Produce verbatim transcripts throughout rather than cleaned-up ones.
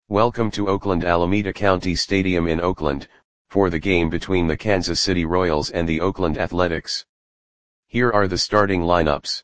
Welcome to Oakland Alameda County Stadium in Oakland, for the game between the Kansas City Royals and the Oakland Athletics. Here are the starting lineups.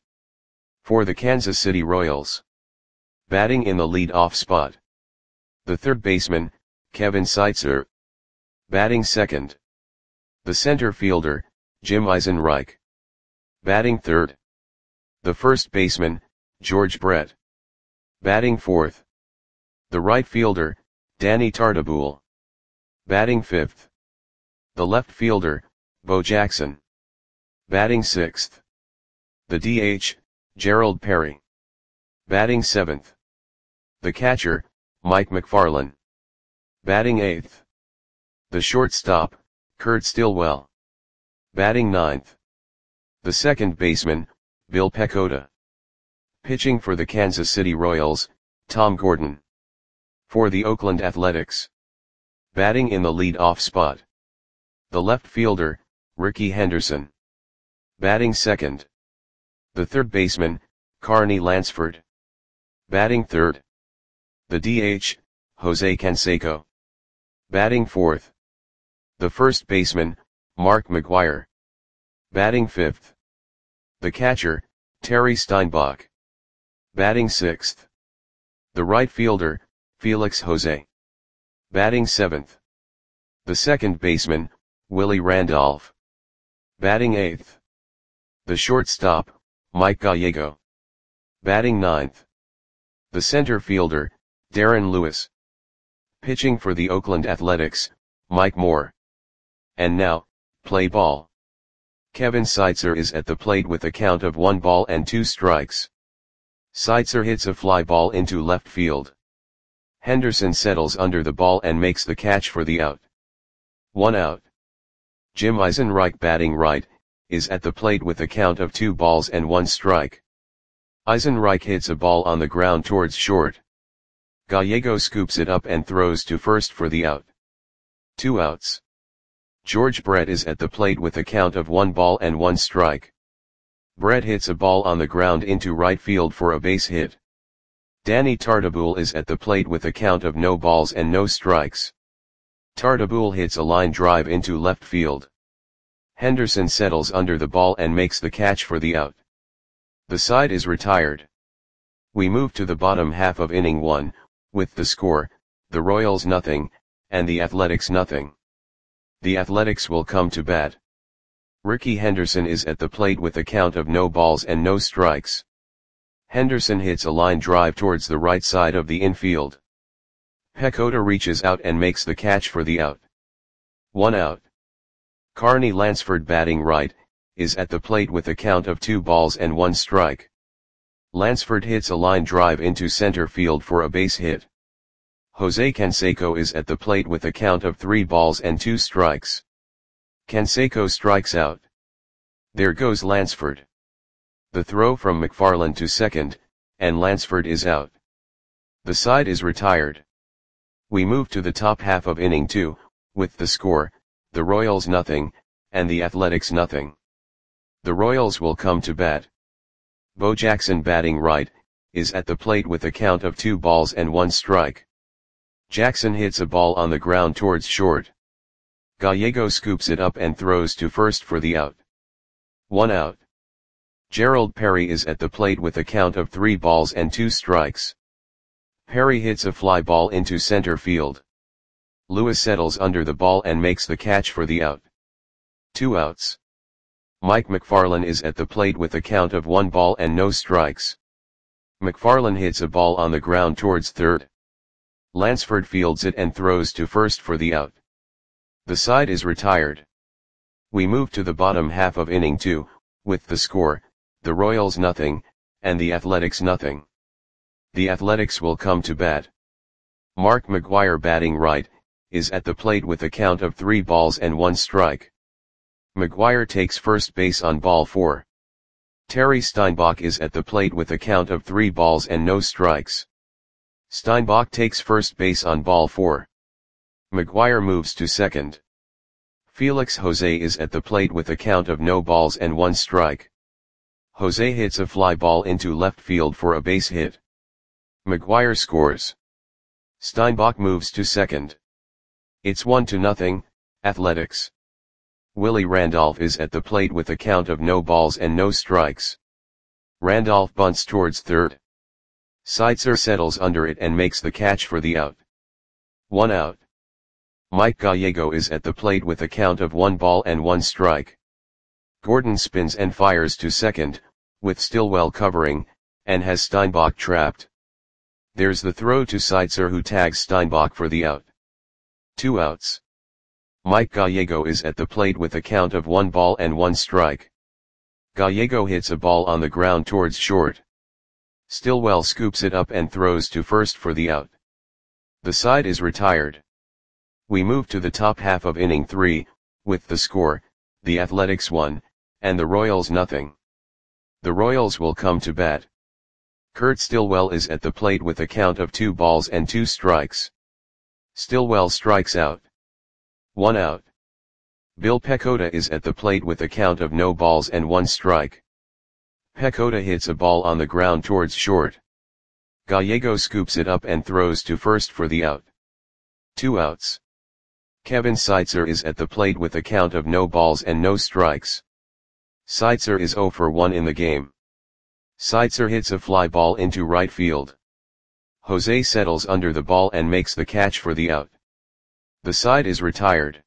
For the Kansas City Royals. Batting in the lead-off spot. The third baseman, Kevin Seitzer. Batting second. The center fielder, Jim Eisenreich. Batting third. The first baseman, George Brett. Batting fourth. The right fielder, Danny Tartabull. Batting fifth. The left fielder, Bo Jackson. Batting sixth. The D H, Gerald Perry. Batting seventh. The catcher, Mike McFarland. Batting eighth. The shortstop, Kurt Stillwell. Batting ninth. The second baseman, Bill Pecota. Pitching for the Kansas City Royals, Tom Gordon. For the Oakland Athletics. Batting in the lead-off spot. The left fielder, Rickey Henderson. Batting second. The third baseman, Carney Lansford. Batting third. The D H, Jose Canseco. Batting fourth. The first baseman, Mark McGwire. Batting fifth. The catcher, Terry Steinbach. Batting sixth. The right fielder, Felix Jose. Batting seventh. The second baseman, Willie Randolph. Batting eighth. The shortstop, Mike Gallego. Batting ninth. The center fielder, Darren Lewis. Pitching for the Oakland Athletics, Mike Moore. And now, play ball. Kevin Seitzer is at the plate with a count of one ball and two strikes. Seitzer hits a fly ball into left field. Henderson settles under the ball and makes the catch for the out. One out. Jim Eisenreich, batting right, is at the plate with a count of two balls and one strike. Eisenreich hits a ball on the ground towards short. Gallego scoops it up and throws to first for the out. Two outs. George Brett is at the plate with a count of one ball and one strike. Brett hits a ball on the ground into right field for a base hit. Danny Tartabull is at the plate with a count of no balls and no strikes. Tartabull hits a line drive into left field. Henderson settles under the ball and makes the catch for the out. The side is retired. We move to the bottom half of inning one, with the score, the Royals nothing, and the Athletics nothing. The Athletics will come to bat. Rickey Henderson is at the plate with a count of no balls and no strikes. Henderson hits a line drive towards the right side of the infield. Pecota reaches out and makes the catch for the out. One out. Carney Lansford, batting right, is at the plate with a count of two balls and one strike. Lansford hits a line drive into center field for a base hit. Jose Canseco is at the plate with a count of three balls and two strikes. Canseco strikes out. There goes Lansford. The throw from McFarland to second, and Lansford is out. The side is retired. We move to the top half of inning two, with the score, the Royals nothing, and the Athletics nothing. The Royals will come to bat. Bo Jackson, batting right, is at the plate with a count of two balls and one strike. Jackson hits a ball on the ground towards short. Gallego scoops it up and throws to first for the out. One out. Gerald Perry is at the plate with a count of three balls and two strikes. Perry hits a fly ball into center field. Lewis settles under the ball and makes the catch for the out. Two outs. Mike McFarland is at the plate with a count of one ball and no strikes. McFarland hits a ball on the ground towards third. Lansford fields it and throws to first for the out. The side is retired. We move to the bottom half of inning two, with the score, the Royals nothing, and the Athletics nothing. The Athletics will come to bat. Mark McGwire, batting right, is at the plate with a count of three balls and one strike. McGwire takes first base on ball four. Terry Steinbach is at the plate with a count of three balls and no strikes. Steinbach takes first base on ball four. McGwire moves to second. Felix Jose is at the plate with a count of no balls and one strike. Jose hits a fly ball into left field for a base hit. McGwire scores. Steinbach moves to second. It's one to nothing, Athletics. Willie Randolph is at the plate with a count of no balls and no strikes. Randolph bunts towards third. Seitzer settles under it and makes the catch for the out. One out. Mike Gallego is at the plate with a count of one ball and one strike. Gordon spins and fires to second, with Stillwell covering, and has Steinbach trapped. There's the throw to Seitzer, who tags Steinbach for the out. Two outs. Mike Gallego is at the plate with a count of one ball and one strike. Gallego hits a ball on the ground towards short. Stillwell scoops it up and throws to first for the out. The side is retired. We move to the top half of inning three, with the score, the Athletics one, and the Royals nothing. The Royals will come to bat. Kurt Stillwell is at the plate with a count of two balls and two strikes. Stillwell strikes out. One out. Bill Pecota is at the plate with a count of no balls and one strike. Pecota hits a ball on the ground towards short. Gallego scoops it up and throws to first for the out. Two outs. Kevin Seitzer is at the plate with a count of no balls and no strikes. Seitzer is oh for one in the game. Seitzer hits a fly ball into right field. Jose settles under the ball and makes the catch for the out. The side is retired.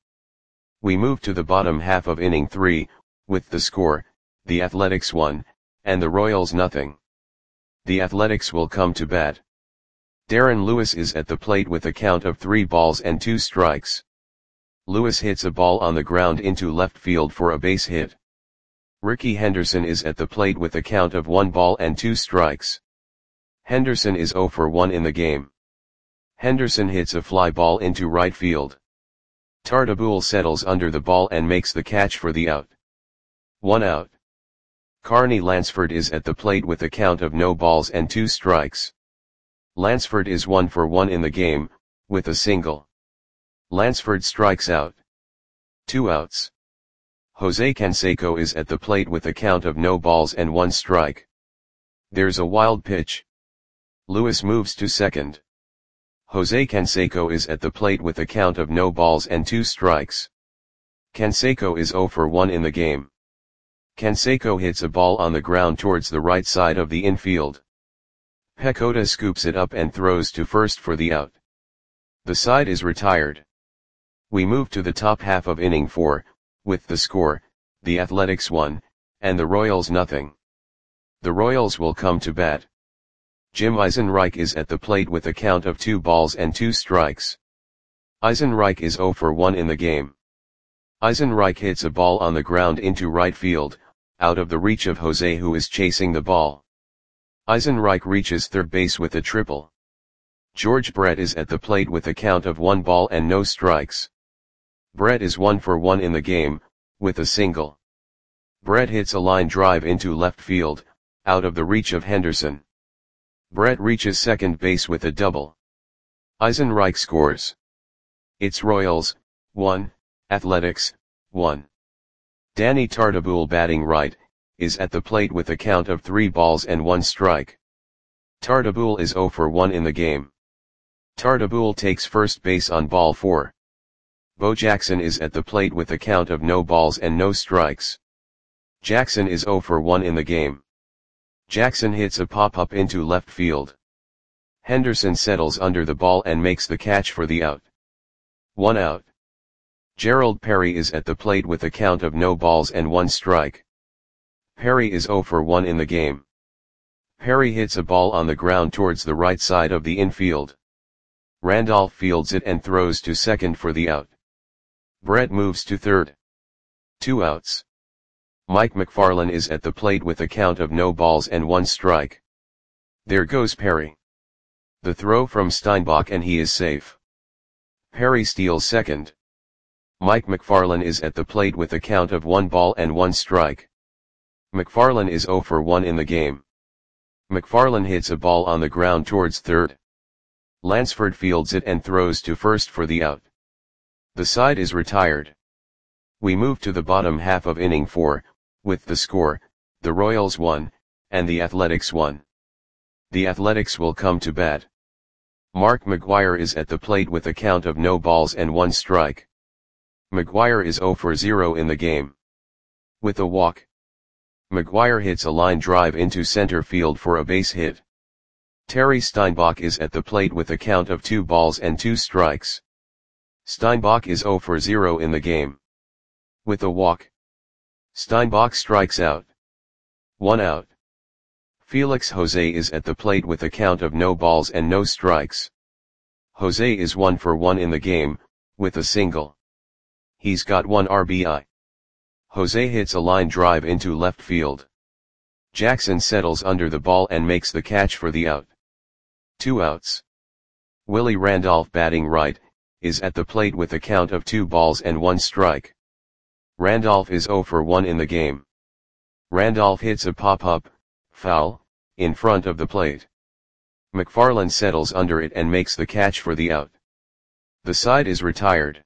We move to the bottom half of inning three, with the score, the Athletics one, and the Royals nothing. The Athletics will come to bat. Darren Lewis is at the plate with a count of three balls and two strikes. Lewis hits a ball on the ground into left field for a base hit. Ricky Henderson is at the plate with a count of one ball and two strikes. Henderson is oh for one in the game. Henderson hits a fly ball into right field. Tartabull settles under the ball and makes the catch for the out. One out. Carney Lansford is at the plate with a count of no balls and two strikes. Lansford is one for one in the game, with a single. Lansford strikes out. Two outs. Jose Canseco is at the plate with a count of no balls and one strike. There's a wild pitch. Lewis moves to second. Jose Canseco is at the plate with a count of no balls and two strikes. Canseco is oh for one in the game. Canseco hits a ball on the ground towards the right side of the infield. Pecota scoops it up and throws to first for the out. The side is retired. We move to the top half of inning four, with the score, the Athletics one, and the Royals nothing. The Royals will come to bat. Jim Eisenreich is at the plate with a count of two balls and two strikes. Eisenreich is oh for one in the game. Eisenreich hits a ball on the ground into right field, out of the reach of Jose, who is chasing the ball. Eisenreich reaches third base with a triple. George Brett is at the plate with a count of one ball and no strikes. Brett is one for one in the game, with a single. Brett hits a line drive into left field, out of the reach of Henderson. Brett reaches second base with a double. Eisenreich scores. It's Royals, one, Athletics, one. Danny Tartabull, batting right, is at the plate with a count of three balls and one strike. Tartabull is oh for one in the game. Tartabull takes first base on ball four. Bo Jackson is at the plate with a count of no balls and no strikes. Jackson is oh for one in the game. Jackson hits a pop-up into left field. Henderson settles under the ball and makes the catch for the out. One out. Gerald Perry is at the plate with a count of no balls and one strike. Perry is oh for one in the game. Perry hits a ball on the ground towards the right side of the infield. Randolph fields it and throws to second for the out. Brett moves to third. Two outs. Mike McFarland is at the plate with a count of no balls and one strike. There goes Perry. The throw from Steinbach and he is safe. Perry steals second. Mike McFarland is at the plate with a count of one ball and one strike. McFarland is oh for one in the game. McFarland hits a ball on the ground towards third. Lansford fields it and throws to first for the out. The side is retired. We move to the bottom half of inning four, with the score, the Royals one, and the Athletics one. The Athletics will come to bat. Mark McGwire is at the plate with a count of no balls and one strike. McGwire is zero for zero in the game. With a walk, McGwire hits a line drive into center field for a base hit. Terry Steinbach is at the plate with a count of two balls and two strikes. Steinbach is zero for zero in the game. With a walk, Steinbach strikes out. One out. Felix Jose is at the plate with a count of no balls and no strikes. Jose is one for one in the game, with a single. He's got one R B I. Jose hits a line drive into left field. Jackson settles under the ball and makes the catch for the out. Two outs. Willie Randolph, batting right, is at the plate with a count of two balls and one strike. Randolph is zero for one in the game. Randolph hits a pop-up, foul, in front of the plate. McFarland settles under it and makes the catch for the out. The side is retired.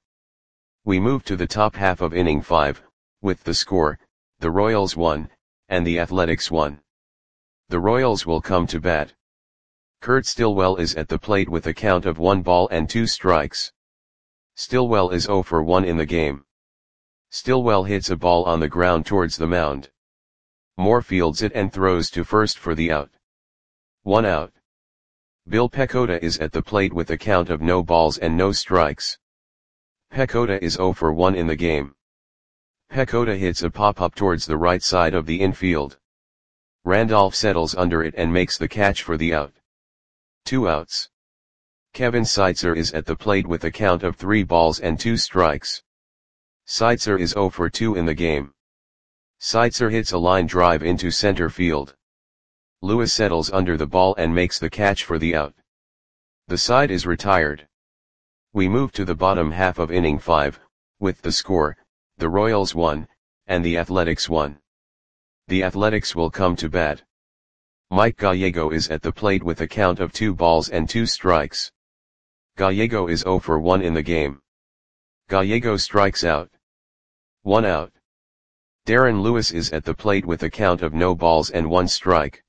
We move to the top half of inning five, with the score, the Royals one, and the Athletics one. The Royals will come to bat. Kurt Stillwell is at the plate with a count of one ball and two strikes. Stillwell is zero for one in the game. Stillwell hits a ball on the ground towards the mound. Moore fields it and throws to first for the out. One out. Bill Pecota is at the plate with a count of no balls and no strikes. Pecota is zero for one in the game. Pecota hits a pop-up towards the right side of the infield. Randolph settles under it and makes the catch for the out. Two outs. Kevin Seitzer is at the plate with a count of three balls and two strikes. Seitzer is zero for two in the game. Seitzer hits a line drive into center field. Lewis settles under the ball and makes the catch for the out. The side is retired. We move to the bottom half of inning five, with the score, the Royals one, and the Athletics one. The Athletics will come to bat. Mike Gallego is at the plate with a count of two balls and two strikes. Gallego is zero for one in the game. Gallego strikes out. One out. Darren Lewis is at the plate with a count of no balls and one strike.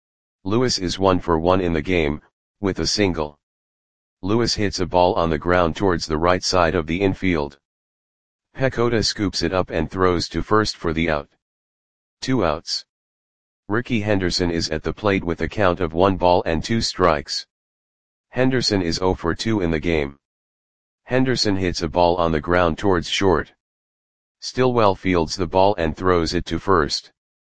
Lewis is one for one in the game, with a single. Lewis hits a ball on the ground towards the right side of the infield. Pecota scoops it up and throws to first for the out. Two outs. Ricky Henderson is at the plate with a count of one ball and two strikes. Henderson is zero for two in the game. Henderson hits a ball on the ground towards short. Stillwell fields the ball and throws it to first.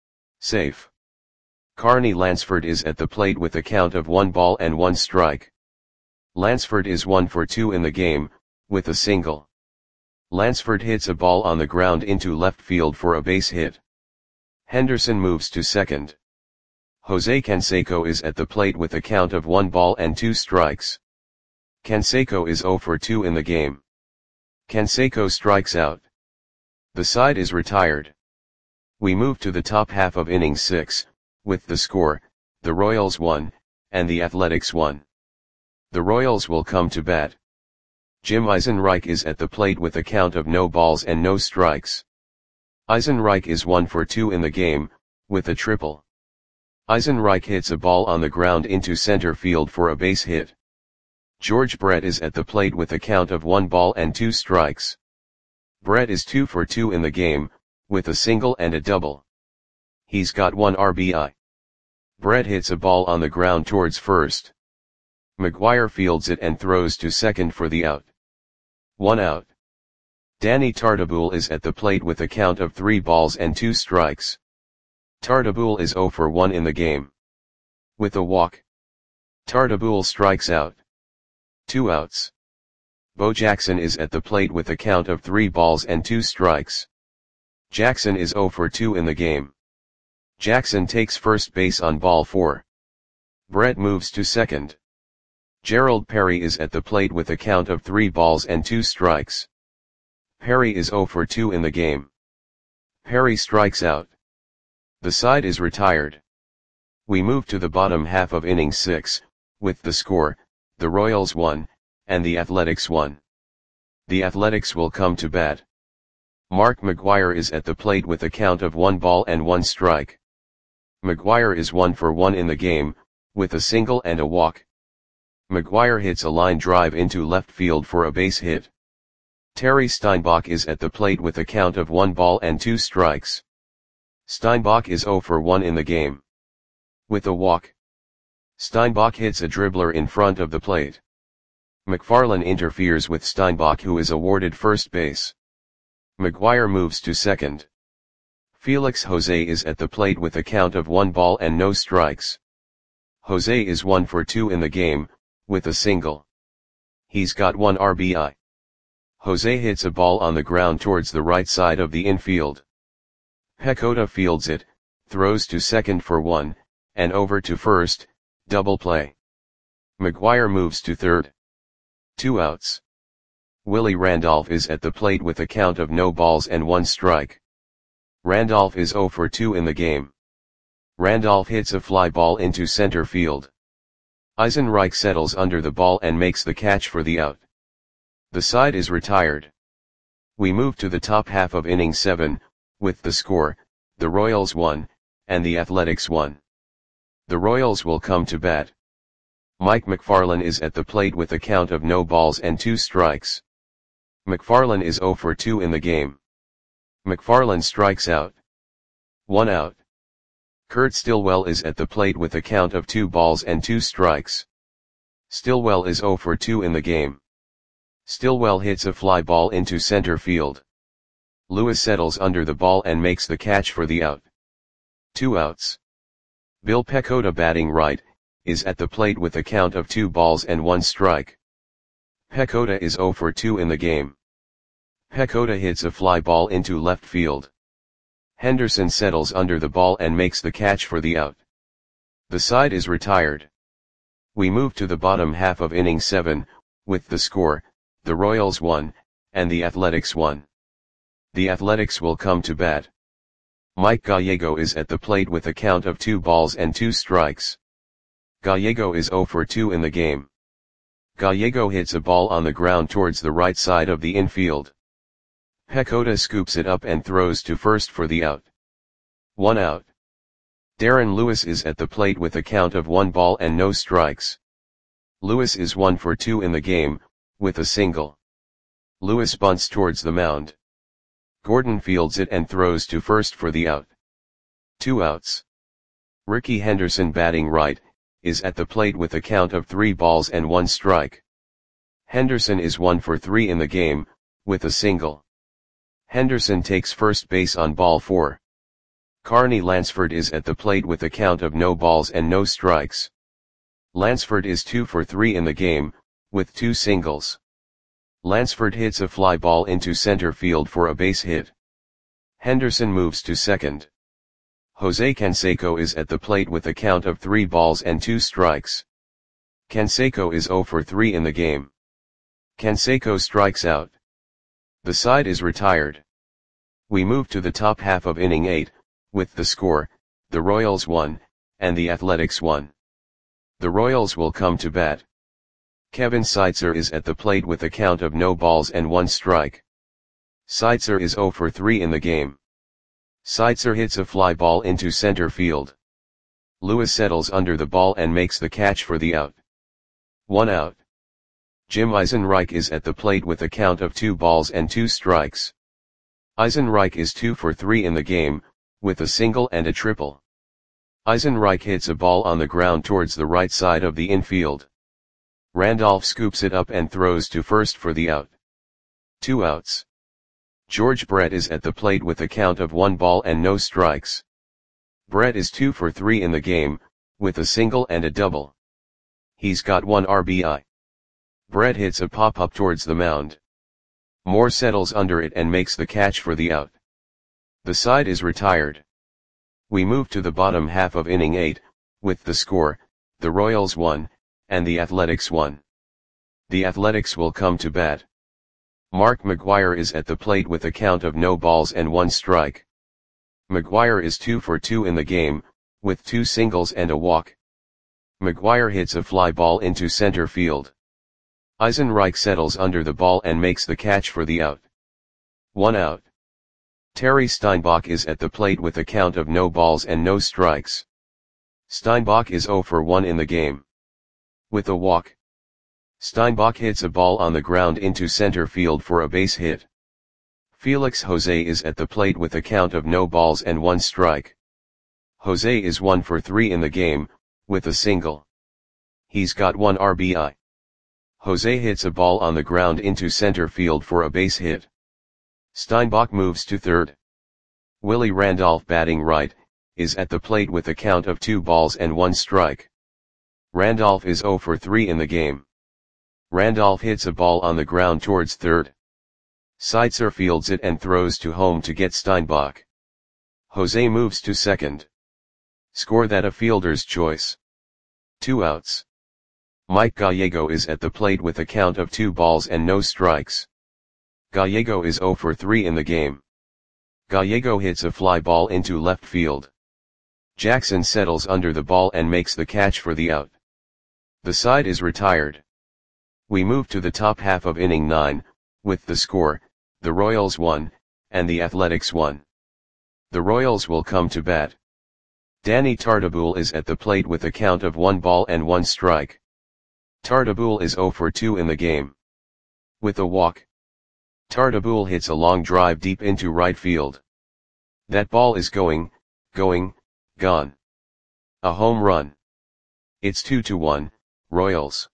Safe. Carney Lansford is at the plate with a count of one ball and one strike. Lansford is one for two in the game, with a single. Lansford hits a ball on the ground into left field for a base hit. Henderson moves to second. Jose Canseco is at the plate with a count of one ball and two strikes. Canseco is zero for two in the game. Canseco strikes out. The side is retired. We move to the top half of inning six, with the score, the Royals one, and the Athletics one. The Royals will come to bat. Jim Eisenreich is at the plate with a count of no balls and no strikes. Eisenreich is one for two in the game, with a triple. Eisenreich hits a ball on the ground into center field for a base hit. George Brett is at the plate with a count of one ball and two strikes. Brett is two for two in the game, with a single and a double. He's got one R B I. Brett hits a ball on the ground towards first. McGwire fields it and throws to second for the out. One out. Danny Tartabull is at the plate with a count of three balls and two strikes. Tartabull is zero for one in the game. With a walk, Tartabull strikes out. Two outs. Bo Jackson is at the plate with a count of three balls and two strikes. Jackson is zero for two in the game. Jackson takes first base on ball four. Brett moves to second. Gerald Perry is at the plate with a count of three balls and two strikes. Perry is zero for two in the game. Perry strikes out. The side is retired. We move to the bottom half of inning six, with the score, the Royals one, and the Athletics one. The Athletics will come to bat. Mark McGwire is at the plate with a count of one ball and one strike. McGwire is one for one in the game, with a single and a walk. McGuire hits a line drive into left field for a base hit. Terry Steinbach is at the plate with a count of one ball and two strikes. Steinbach is zero for one in the game. With a walk, Steinbach hits a dribbler in front of the plate. McFarland interferes with Steinbach, who is awarded first base. McGuire moves to second. Felix Jose is at the plate with a count of one ball and no strikes. Jose is one for two in the game, with a single. He's got one R B I. Jose hits a ball on the ground towards the right side of the infield. Pecota fields it, throws to second for one, and over to first, double play. McGuire moves to third. Two outs. Willie Randolph is at the plate with a count of no balls and one strike. Randolph is zero for two in the game. Randolph hits a fly ball into center field. Eisenreich settles under the ball and makes the catch for the out. The side is retired. We move to the top half of inning seven, with the score, the Royals won, and the Athletics won. The Royals will come to bat. Mike McFarland is at the plate with a count of no balls and two strikes. McFarland is zero for two in the game. McFarland strikes out. One out. Kurt Stillwell is at the plate with a count of two balls and two strikes. Stillwell is zero for two in the game. Stillwell hits a fly ball into center field. Lewis settles under the ball and makes the catch for the out. Two outs. Bill Pecota, batting right, is at the plate with a count of two balls and one strike. Pecota is zero for two in the game. Pecota hits a fly ball into left field. Henderson settles under the ball and makes the catch for the out. The side is retired. We move to the bottom half of inning seven, with the score, the Royals won, and the Athletics won. The Athletics will come to bat. Mike Gallego is at the plate with a count of two balls and two strikes. Gallego is zero for two in the game. Gallego hits a ball on the ground towards the right side of the infield. Pecota scoops it up and throws to first for the out. One out. Darren Lewis is at the plate with a count of one ball and no strikes. Lewis is one for two in the game, with a single. Lewis bunts towards the mound. Gordon fields it and throws to first for the out. Two outs. Ricky Henderson, batting right, is at the plate with a count of three balls and one strike. Henderson is one for three in the game, with a single. Henderson takes first base on ball four. Carney Lansford is at the plate with a count of no balls and no strikes. Lansford is two for three in the game, with two singles. Lansford hits a fly ball into center field for a base hit. Henderson moves to second. Jose Canseco is at the plate with a count of three balls and two strikes. Canseco is zero for three in the game. Canseco strikes out. The side is retired. We move to the top half of inning eight, with the score, the Royals won, and the Athletics won. The Royals will come to bat. Kevin Seitzer is at the plate with a count of no balls and one strike. Seitzer is zero for three in the game. Seitzer hits a fly ball into center field. Lewis settles under the ball and makes the catch for the out. One out. Jim Eisenreich is at the plate with a count of two balls and two strikes. Eisenreich is two for three in the game, with a single and a triple. Eisenreich hits a ball on the ground towards the right side of the infield. Randolph scoops it up and throws to first for the out. Two outs. George Brett is at the plate with a count of one ball and no strikes. Brett is two for three in the game, with a single and a double. He's got one R B I. Brett hits a pop-up towards the mound. Moore settles under it and makes the catch for the out. The side is retired. We move to the bottom half of inning eight, with the score, the Royals won, and the Athletics won. The Athletics will come to bat. Mark McGuire is at the plate with a count of no balls and one strike. McGuire is two for two in the game, with two singles and a walk. McGuire hits a fly ball into center field. Eisenreich settles under the ball and makes the catch for the out. One out. Terry Steinbach is at the plate with a count of no balls and no strikes. Steinbach is zero for one in the game. With a walk, Steinbach hits a ball on the ground into center field for a base hit. Felix Jose is at the plate with a count of no balls and one strike. Jose is one for three in the game, with a single. He's got one R B I. Jose hits a ball on the ground into center field for a base hit. Steinbach moves to third. Willie Randolph, batting right, is at the plate with a count of two balls and one strike. Randolph is zero for three in the game. Randolph hits a ball on the ground towards third. Seitzer fields it and throws to home to get Steinbach. Jose moves to second. Score that a fielder's choice. Two outs. Mike Gallego is at the plate with a count of two balls and no strikes. Gallego is zero for three in the game. Gallego hits a fly ball into left field. Jackson settles under the ball and makes the catch for the out. The side is retired. We move to the top half of inning nine, with the score, the Royals one, and the Athletics one. The Royals will come to bat. Danny Tartabull is at the plate with a count of one ball and one strike. Tartabull is zero for two in the game. With a walk. Tartabull hits a long drive deep into right field. That ball is going, going, gone. A home run. It's two to one, Royals.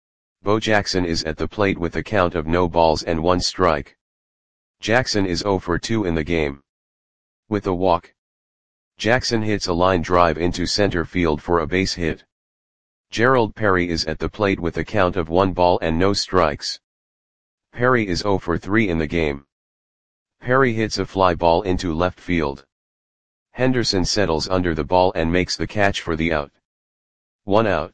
Bo Jackson is at the plate with a count of no balls and one strike. Jackson is zero for two in the game. With a walk. Jackson hits a line drive into center field for a base hit. Gerald Perry is at the plate with a count of one ball and no strikes. Perry is zero for three in the game. Perry hits a fly ball into left field. Henderson settles under the ball and makes the catch for the out. One out.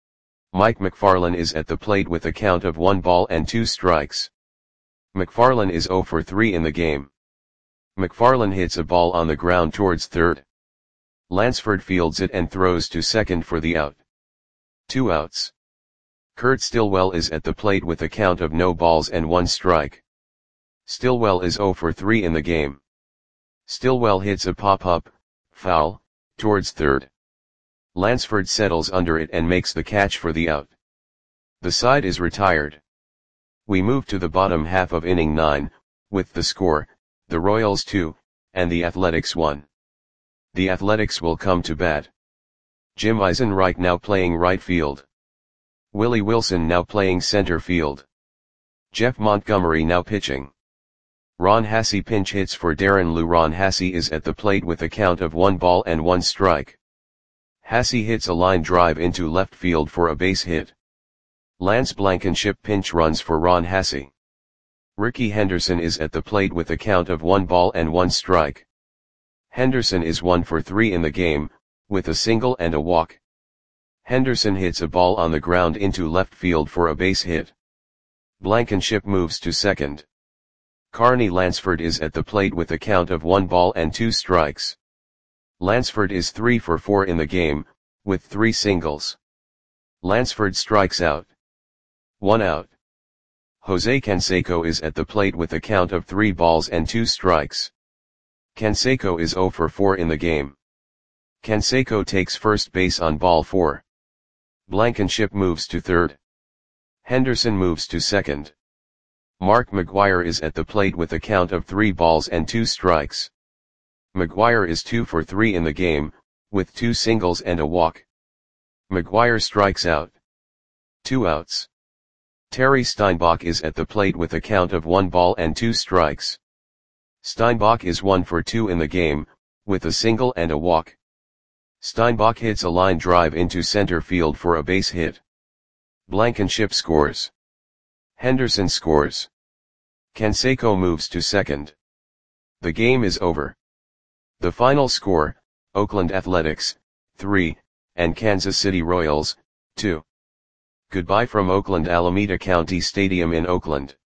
Mike McFarland is at the plate with a count of one ball and two strikes. McFarland is zero for three in the game. McFarland hits a ball on the ground towards third. Lansford fields it and throws to second for the out. Two outs. Kurt Stillwell is at the plate with a count of no balls and one strike. Stillwell is zero for three in the game. Stillwell hits a pop-up, foul, towards third. Lansford settles under it and makes the catch for the out. The side is retired. We move to the bottom half of inning nine, with the score, the Royals two, and the Athletics one. The Athletics will come to bat. Jim Eisenreich now playing right field. Willie Wilson now playing center field. Jeff Montgomery now pitching. Ron Hassey pinch hits for Darren Lou. Ron Hassey is at the plate with a count of one ball and one strike. Hassey hits a line drive into left field for a base hit. Lance Blankenship pinch runs for Ron Hassey. Ricky Henderson is at the plate with a count of one ball and one strike. Henderson is one for three in the game, with a single and a walk. Henderson hits a ball on the ground into left field for a base hit. Blankenship moves to second. Carney Lansford is at the plate with a count of one ball and two strikes. Lansford is three for four in the game, with three singles. Lansford strikes out. One out. Jose Canseco is at the plate with a count of three balls and two strikes. Canseco is zero for four in the game. Canseco takes first base on ball four. Blankenship moves to third. Henderson moves to second. Mark McGuire is at the plate with a count of three balls and two strikes. McGuire is two for three in the game, with two singles and a walk. McGuire strikes out. Two outs. Terry Steinbach is at the plate with a count of one ball and two strikes. Steinbach is one for two in the game, with a single and a walk. Steinbach hits a line drive into center field for a base hit. Blankenship scores. Henderson scores. Canseco moves to second. The game is over. The final score, Oakland Athletics, three, and Kansas City Royals, two. Goodbye from Oakland Alameda County Stadium in Oakland.